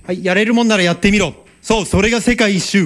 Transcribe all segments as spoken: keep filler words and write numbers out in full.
はい、やれるもんならやってみろ。そう、それが世界一周。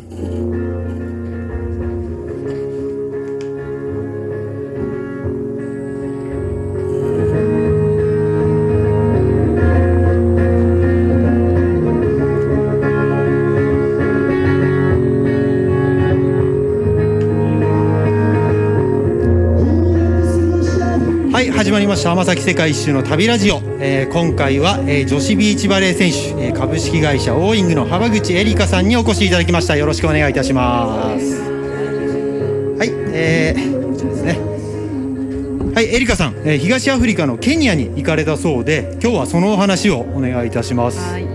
はい、始まりました天崎世界一周の旅ラジオ、えー、今回は、えー、女子ビーチバレー選手、えー、株式会社オーイングの浜口エリカさんにお越しいただきました。よろしくお願いいたします。はい、えー、こちらですね。はい、エリカさん、えー、東アフリカのケニアに行かれたそうで、今日はそのお話をお願いいたします。はい、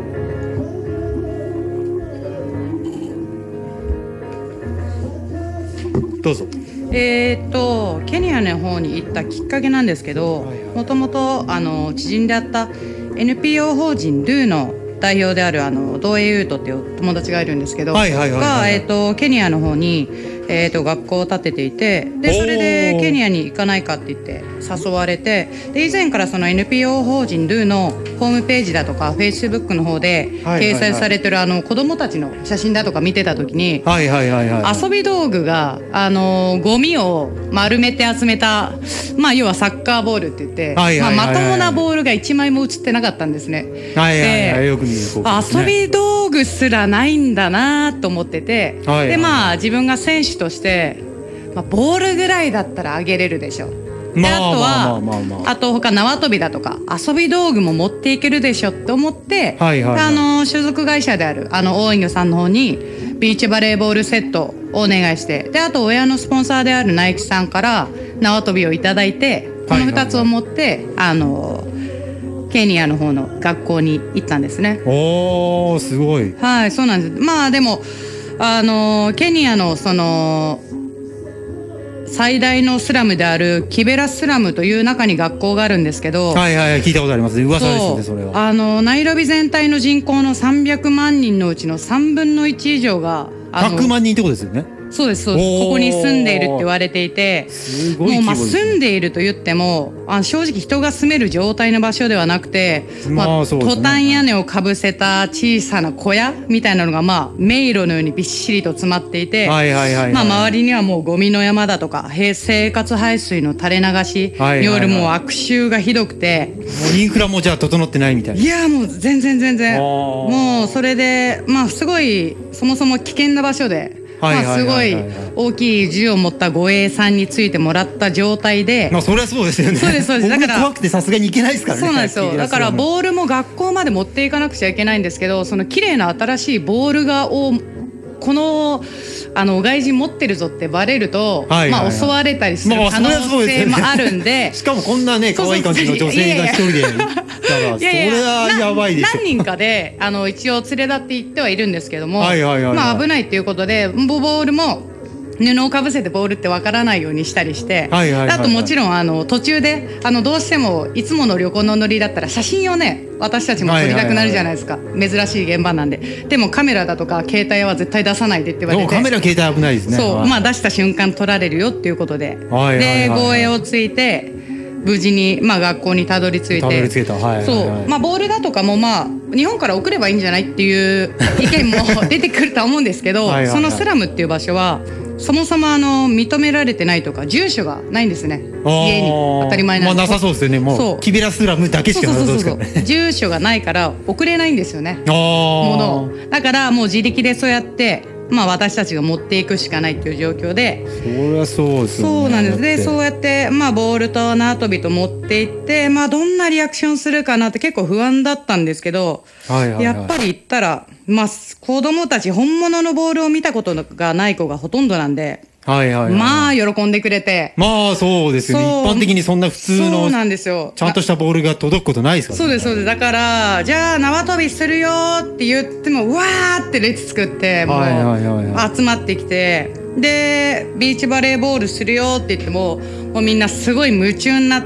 どうぞ。 えー、とケニアの方に行ったきっかけなんですけど、もともと知人であった エヌピーオー 法人 ドゥ の代表であるあのドーエイウートっていう友達がいるんですけど、がケニアの方に、えー、と学校を建てていて、でそれでケニアに行かないかって言って誘われて、で以前からその エヌピーオー 法人 ドゥ のホームページだとか Facebook の方で掲載されてるあの子どもたちの写真だとか見てた時に、遊び道具があのゴミを丸めて集めた、まあ、要はサッカーボールって言って、まともなボールがいちまいも写ってなかったんですね。遊び道具すらないんだなと思ってて、はいはい、でまあ自分が選手として、まあ、ボールぐらいだったらあげれるでしょ。であとはあと他縄跳びだとか遊び道具も持っていけるでしょって思って、はいはいはい、あの所属会社であるあのオーイングさんの方にビーチバレーボールセットをお願いして、であと親のスポンサーであるナイキさんから縄跳びをいただいて、このふたつを持って、はいはいはい、あのケニアの方の学校に行ったんですね。 おー、すごい。 はい、そうなんです。まあでもあのケニアのその最大のスラムであるキベラスラムという中に学校があるんですけど、 はいはいはい、聞いたことあります。噂ですよね、それは。 あのナイロビ全体の人口のさんびゃくまんにんのうちのさんぶんのいち以上がひゃくまんにんってことですよね。 そうですそうです。ここに住んでいるって言われていて、すごい規模ですね。もうまあ住んでいると言ってもあ正直人が住める状態の場所ではなくて、まあトタン屋根をかぶせた小さな小屋みたいなのがまあ迷路のようにびっしりと詰まっていて、まあ周りにはもうゴミの山だとか生活排水の垂れ流しによるもう悪臭がひどくて、 もうインフラもじゃあ整ってないみたいな。 いやもう全然全然もうそれでまあすごいそもそも危険な場所で、まあ、すごい大きい銃を持った護衛さんについてもらった状態で、 まあそれはそうですよね。 そうですそうです。だから怖くてさすがに行けないですからね。 そうなんですよ。だからボールも学校まで持っていかなくちゃいけないんですけど、その綺麗な新しいボールがをこのあの外人持ってるぞってバレると、はいはいはい、まあ襲われたりする可能性もあるんで、 しかもこんなね可愛い感じの女性が一人で、だからそれはやばいでしょ。 何人かであの一応連れ立って行ってはいるんですけども、はいはいはいはい、まあ危ないっていうことでボールも布をかぶせてボールってわからないようにしたりして、はいはいはいはい、あともちろんあの途中であのどうしてもいつもの旅行のノリだったら写真をね私たちも撮りたくなるじゃないですか、はいはいはい、珍しい現場なんで。でもカメラだとか携帯は絶対出さないでって言われて、 カメラ携帯危ないですね。 そう、まあ出した瞬間撮られるよっていうことで、はいはいはいはい、で護衛をついて無事に、まあ、学校にたどり着いて、たどり着いた、はいはいはい、そう、まあ、ボールだとかも、まあ、日本から送ればいいんじゃないっていう意見も出てくるとは思うんですけどはいはい、はい、そのスラムっていう場所はそもそもあの認められてないとか住所がないんですね。家に当たり前なんで、 まあ、なさそうですよね。もうキベラスラムだけしかなさそうですからね。そうそうそうそう住所がないから送れないんですよねものを。だからもう自力でそうやってまあ、私たちが持っていくしかないっていう状況で、 そりゃそうですよね。 そうなんです。でそうやって、まあ、ボールと縄跳びと持っていって、まあ、どんなリアクションするかなって結構不安だったんですけど、はいはいはい、やっぱり行ったら、まあ、子供たち本物のボールを見たことがない子がほとんどなんで、はいはいはい、まあ喜んでくれて、 まあそうですよね。一般的にそんな普通のそうなんですよ、ちゃんとしたボールが届くことないですからね。 そうですそうです。だからじゃあ縄跳びするよって言ってもうわーって列作ってもう集まってきて、でビーチバレーボールするよって言ってももうみんなすごい夢中になって、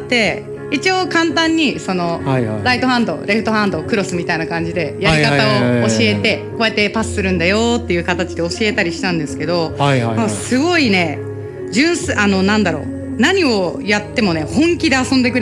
一応簡単にそのライトハンドレフトハンドクロスみたいな感じでやり方を教えて、こうやってパスするんだよっていう形で教えたりしたんですけど、すごいね純粋あのなんだろう何をやってもね本気で遊んでくれて、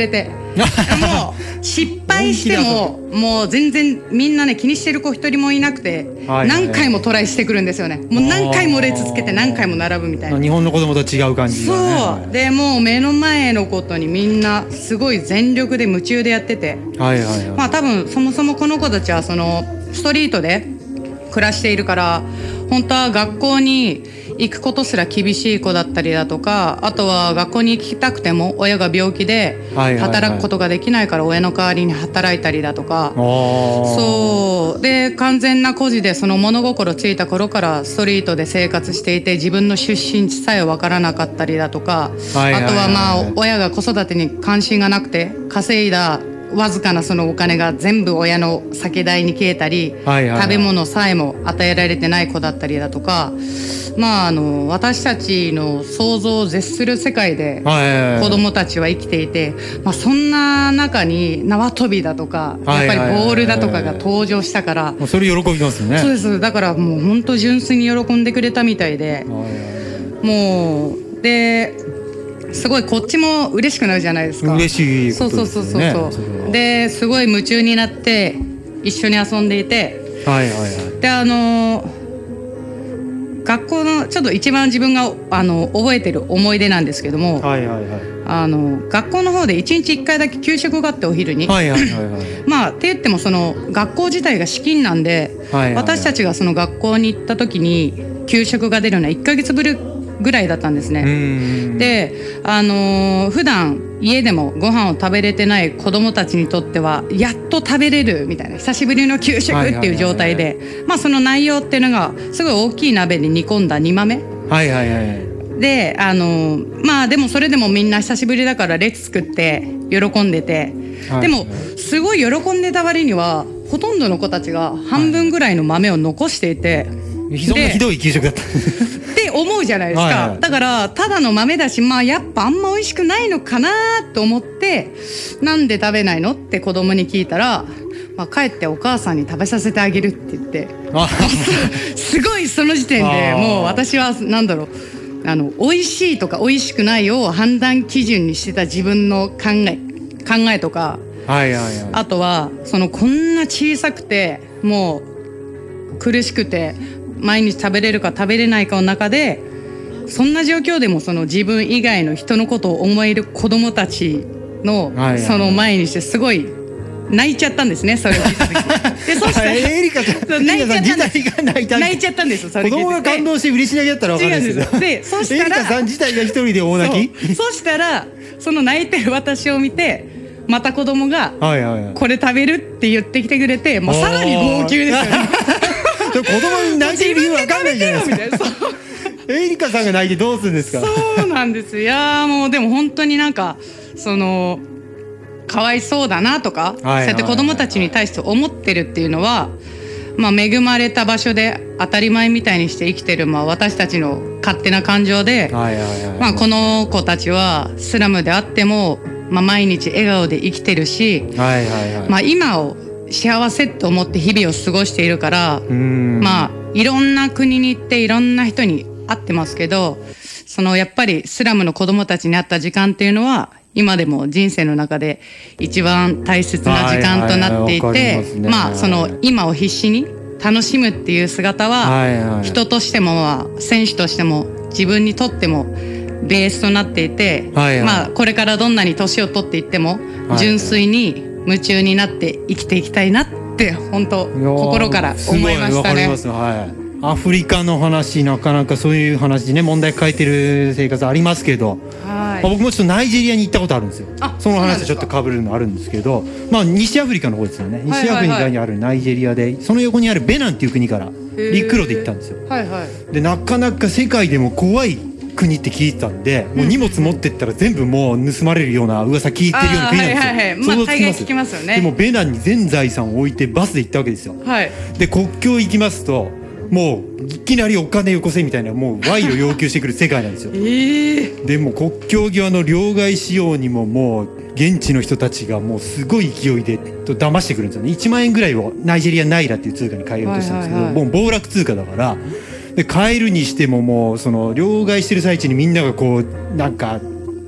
もう失敗してももう全然みんなね気にしてる子一人もいなくて、はいはいはい、何回もトライしてくるんですよね。もう何回も列つけて何回も並ぶみたいな。 日本の子供と違う感じがね。 そうでもう目の前のことにみんなすごい全力で夢中でやってて、 はいはいはい、 まあ多分そもそもこの子たちはそのストリートで暮らしているから本当は学校に行くことすら厳しい子だったりだとか、あとは学校に行きたくても親が病気で働くことができないから親の代わりに働いたりだとか、そうで完全な孤児でその物心ついた頃からストリートで生活していて自分の出身地さえ分からなかったりだとか、あとはまあ親が子育てに関心がなくて稼いだわずかなそのお金が全部親の酒代に消えたり、はいはいはい、食べ物さえも与えられてない子だったりだとか、まああの私たちの想像を絶する世界で子供たちは生きていて、まあ、そんな中に縄跳びだとかやっぱりボールだとかが登場したから、 それ喜びますよね。 そうです。だからもう本当純粋に喜んでくれたみたいで、もうですごいこっちも嬉しくなるじゃないですか。 嬉しいことですよね。そうそうそうそうですごい夢中になって一緒に遊んでいて、 はいはいはい、 であの学校のちょっと一番自分があの覚えてる思い出なんですけども、はいはいはい、あの学校の方でいちにちいっかいだけ給食があってお昼に、はいはいはいはい、まあって言ってもその学校自体が資金なんで、はいはいはい、私たちがその学校に行った時に給食が出るのはいっかげつぶりぐらいだったんですね。で、あのー、普段家でもご飯を食べれてない子どもたちにとってはやっと食べれるみたいな久しぶりの給食っていう状態で、まあその内容っていうのがすごい大きい鍋に煮込んだ煮豆、はいはいはい、で、あのー、まあでもそれでもみんな久しぶりだから列作って喜んでて、はい、でもすごい喜んでた割にはほとんどの子たちが半分ぐらいの豆を残していて、 はい、そんなひどい給食だったって思うじゃないですか、はいはい、だからただの豆だし、まあやっぱあんま美味しくないのかなと思って、なんで食べないのって子供に聞いたら、まあ、帰ってお母さんに食べさせてあげるって言ってすごいその時点でもう私はなんだろう、あの美味しいとか美味しくないを判断基準にしてた自分の考え考えとか、はいはいはい、あとはそのこんな小さくてもう苦しくて毎日食べれるか食べれないかの中で、そんな状況でもその自分以外の人のことを思える子どもたちのその前にしてすごい泣いちゃったんですね、それを聞いた時で、そしたらエリカちゃん泣いちゃったんです。泣いた泣いちゃったんですよ。それ子供が感動して嬉し泣きだったら分かるんですけど、 でそしたらエリカさん自体が一人で大泣き。 そ, そしたらその泣いてる私を見てまた子供がこれ食べるって言ってきてくれて、もうさらに号泣ですよね子供に泣いてる理由分かんないじゃないですか。エリカさんが泣いてどうするんですか。 そうなんです。いやもうでも本当になんかそのかわいそうだなとか、そうやって子供たちに対して思ってるっていうのは、まあ、恵まれた場所で当たり前みたいにして生きてる、まあ、私たちの勝手な感情で、まあ、この子たちはスラムであっても、まあ、毎日笑顔で生きてるし、はいはいはい、まあ、今を幸せと思って日々を過ごしているから、まあいろんな国に行っていろんな人に会ってますけど、そのやっぱりスラムの子どもたちに会った時間っていうのは今でも人生の中で一番大切な時間となっていて、まあその今を必死に楽しむっていう姿は人としてもまあ選手としても自分にとってもベースとなっていて、まあこれからどんなに年を取っていっても純粋に夢中になって生きていきたいなって本当心から思いましたね。 アフリカの話、なかなかそういう話でね問題抱えてる生活ありますけど、はい、僕もちょっとナイジェリアに行ったことあるんですよ。その話とちょっと被るのあるんですけど、まあ西アフリカの方ですよね。西アフリカにあるナイジェリアで、その横にあるベナンっていう国から陸路で行ったんですよ。はいはい、でなかなか世界でも怖い国って聞いてたんで、もう荷物持ってったら全部もう盗まれるような噂聞いてるような国なんですよ。はいはいはい、 まあ大概聞きますよね。 でもベナンに全財産を置いてバスで行ったわけですよ。はい、で国境行きますともういきなりお金よこせみたいな、もう賄賂要求してくる世界なんですよ。えー、でも国境際の両替しようにももう現地の人たちがもうすごい勢いでと騙してくるんですよね。いちまんえんぐらいをナイジェリアナイラっていう通貨に変えようとしたんですけど、はいはいはい、もう暴落通貨だからで変えるにしてももうその両替してる最中にみんながこうなんか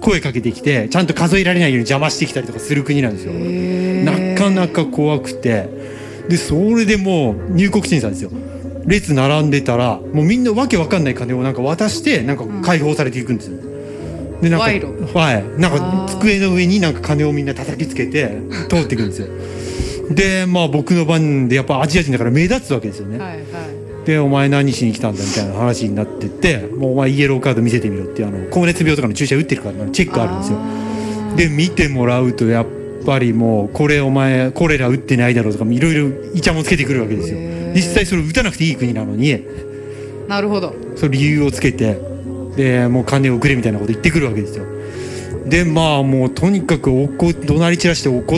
声かけてきてちゃんと数えられないように邪魔してきたりとかする国なんですよ。なかなか怖くて、でそれでもう入国審査ですよ。列並んでたらもうみんなわけわかんない金をなんか渡してなんか解放されていくんですよ、うん、でなんか、はい、なんか机の上になんか金をみんな叩きつけて通っていくんですよ。でまあ僕の番でやっぱアジア人だから目立つわけですよね、はいはい、でお前何しに来たんだみたいな話になってて、もうお前イエローカード見せてみろっていうあの高熱病とかの注射打ってるからチェックあるんですよ。で見てもらうとやっぱりもうこれお前コレラ打ってないだろうとかいろいろイチャもつけてくるわけですよ。実際それ打たなくていい国なのに、 なるほど、 それ理由をつけてでもう金をくれみたいなこと言ってくるわけですよ。でまあもうとにかく怒怒鳴り散らして怒って、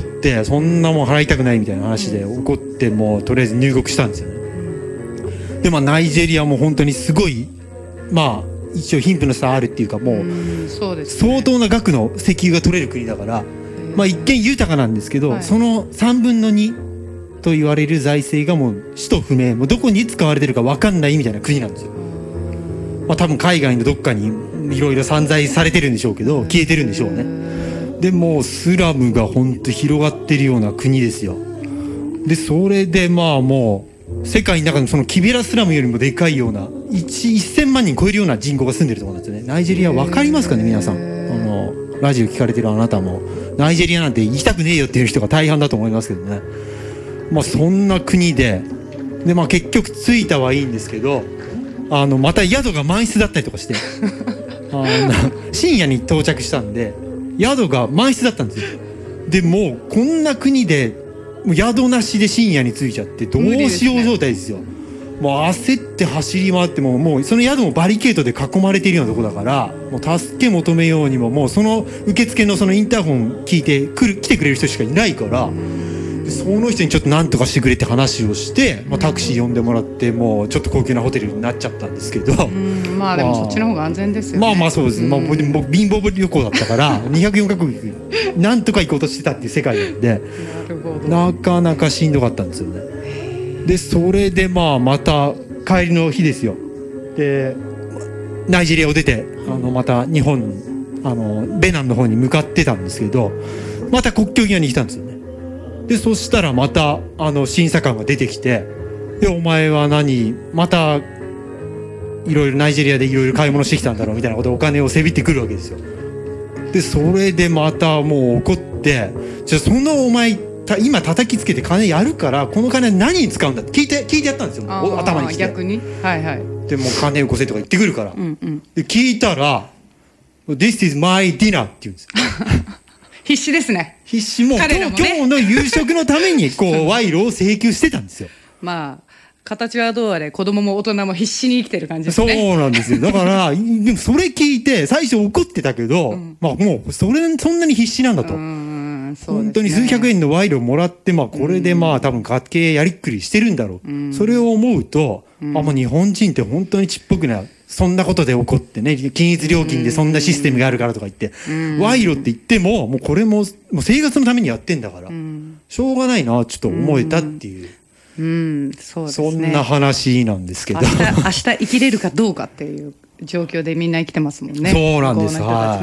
そんなもん払いたくないみたいな話で怒ってもうとりあえず入国したんですよね。でまあナイジェリアも本当にすごいまあ一応貧富の差あるっていうかもう相当な額の石油が取れる国だから、まあ一見豊かなんですけど、そのさんぶんのにと言われる財政がもう使途不明、もうどこに使われてるか分かんないみたいな国なんですよ。まあ多分海外のどっかにいろいろ散財されてるんでしょうけど消えてるんでしょうね。でもうスラムが本当広がってるような国ですよ。でそれでまあもう世界の中のそのキベラスラムよりもでかいようなせんまんにん超えるような人口が住んでるところなんですよね。ナイジェリア分かりますかね皆さん。あのラジオ聞かれてるあなたもナイジェリアなんて行きたくねえよっていう人が大半だと思いますけどね。まあそんな国でで、まあ、結局着いたはいいんですけど、あのまた宿が満室だったりとかしてあの深夜に到着したんで宿が満室だったんですよ。でもうこんな国でもう宿なしで深夜に着いちゃってどうしよう状態ですよ。もう焦って走り回ってももうその宿もバリケードで囲まれているようなところだからもう助け求めようにももうその受付のそのインターホン聞いて来る来てくれる人しかいないから、その人にちょっと何とかしてくれって話をして、まあ、タクシー呼んでもらってもうちょっと高級なホテルになっちゃったんですけど、 うんまあでもそっちの方が安全ですよね。 まあまあそうです、うんまあ、僕貧乏旅行だったからにひゃくよんカ国なんとか行こうとしてたっていう世界なんでなかなかしんどかったんですよね。でそれでまあまた帰りの日ですよ。でナイジェリアを出てあのまた日本あのベナンの方に向かってたんですけどまた国境際に来たんですよね。でそしたらまたあの審査官が出てきてでお前は何またいろいろナイジェリアでいろいろ買い物してきたんだろうみたいなことでお金をせびってくるわけですよ。でそれでまたもう怒ってじゃあそのお前た今叩きつけて金やるからこの金何に使うんだって聞いて聞いてやったんですよ。頭にきて逆にはいはいでもう金よこせとか言ってくるから、 うんうん、 で聞いたら This is my dinner って言うんですよ必死ですね。 必死もう、ね、今日の夕食のためにこう賄賂を請求してたんですよまあ形はどうあれ子供も大人も必死に生きてる感じですね。 そうなんですよ。だからでもそれ聞いて最初怒ってたけど、うん、まあもうそれそんなに必死なんだと。うんそうですね、本当に数百円の賄賂をもらって、まあ、これでまあ多分家計やりっくりしてるんだろう、うん、それを思うと、うん、あもう日本人って本当にちっぽくないそんなことで怒ってね均一料金でそんなシステムがあるからとか言って、うん、賄賂って言ってももうこれももう生活のためにやってんだから、うん、しょうがないなちょっと思えたっていう、 うんうんそうですね、 そんな話なんですけど明日、明日生きれるかどうかっていう状況でみんな生きてますもんね。 そうなんです、はい、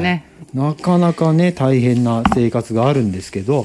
なかなかね大変な生活があるんですけど、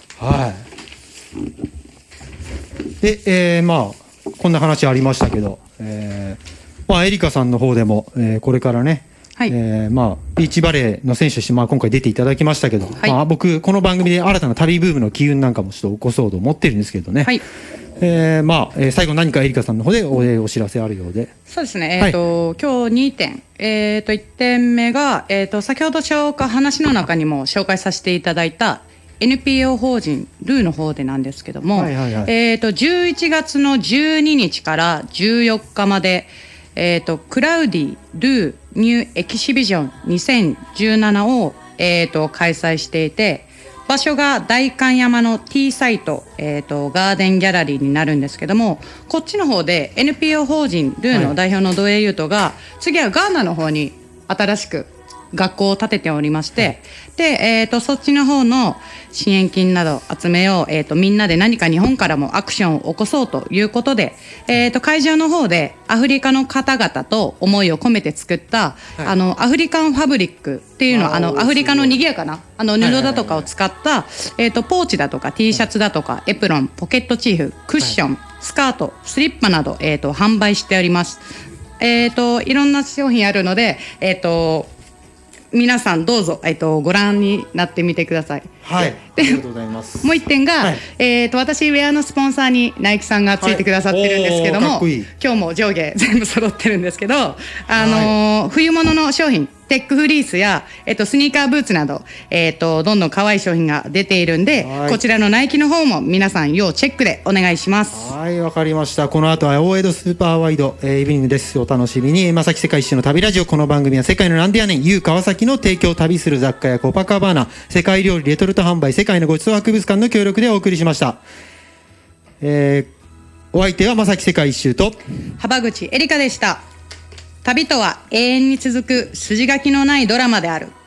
はいで、えー、まあこんな話ありましたけど、えーまあ、エリカさんの方でも、えー、これからね、はいえーまあ、ビーチバレーの選手として、まあ、今回出ていただきましたけど、はいまあ、僕この番組で新たな旅ブームの機運なんかもちょっと起こそうと思ってるんですけどね、はいえーまあえー、最後何かエリカさんの方で お, お知らせあるようで。そうですね、えーとはい、今日にてん、えー、といってんめが、えー、と先ほど紹介話の中にも紹介させていただいた エヌピーオー 法人ルーの方でなんですけども、はいはいはいえー、とじゅういちがつのじゅうににちからじゅうよっかまで、えー、とクラウディルーニューエキシビジョンにせんじゅうななを、えー、と開催していて、場所が代官山の T サイト、えー、とガーデンギャラリーになるんですけども、こっちの方で エヌピーオー 法人ルーの代表の土江優斗が、はい、次はガーナの方に新しく学校を建てておりまして、はい、で、えー、とそっちの方の支援金など集めよう、えー、とみんなで何か日本からもアクションを起こそうということで、えー、と会場の方でアフリカの方々と思いを込めて作った、はい、あのアフリカンファブリックっていうのはあのアフリカの賑やかなあの布だとかを使った、えー、とポーチだとか T シャツだとかエプロン、ポケットチーフ、クッション、はい、スカート、スリッパなど、えー、と販売しております。えー、といろんな商品あるので、えー、と皆さんどうぞ、えー、とご覧になってみてください。 はい、 でありがとうございます。 もう一点が、はい、えー、と私ウェアのスポンサーにナイキさんがついてくださってるんですけども、はい、いい今日も上下全部揃ってるんですけど、あのーはい、冬物の商品テックフリースや、えー、とスニーカーブーツなど、えー、とどんどん可愛い商品が出ているんで、はい、こちらのナイキの方も皆さん要チェックでお願いします。 はい、わかりました。この後は大江戸スーパーワイド、えー、イブニングです。お楽しみに。正木世界一周の旅ラジオ。この番組は世界のなんでやねん ユー 川崎の提供を旅する雑貨やコパカバーナ、世界料理レトルト販売、世界のごちそう博物館の協力でお送りしました。えー、お相手は正木世界一周と幅口エリカでした。旅とは永遠に続く筋書きのないドラマである。